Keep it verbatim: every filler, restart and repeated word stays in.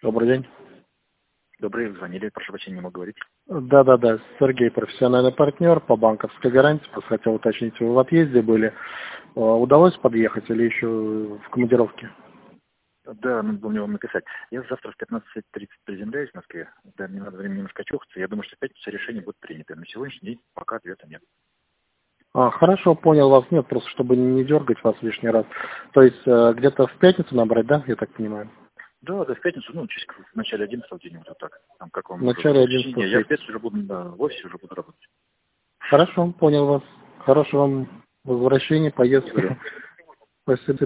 Добрый день. Добрый, звонили, прошу прощения, не могу говорить. Да-да-да, Сергей, профессиональный партнер по банковской гарантии. Просто хотел уточнить, вы в отъезде были. Э, Удалось подъехать или еще в командировке? Да, надо было мне вам написать. Я завтра в пятнадцать тридцать приземляюсь в Москве. Да, мне надо времени немножко очухаться. Я думаю, что в пятницу решение будет принято. На сегодняшний день пока ответа нет. А, хорошо, понял вас. Нет, просто чтобы не дергать вас лишний раз. То есть э, где-то в пятницу набрать, да, я так понимаю? Да, да, в пятницу, ну, часик в начале одиннадцатого где-нибудь вот так. Там, как В вам удобно. начале В одиннадцатого течение, я в пятницы. пятницу уже буду, да, в офисе уже буду работать. Хорошо, понял вас. Хорошего вам возвращения, поездки. Благодарю. Спасибо.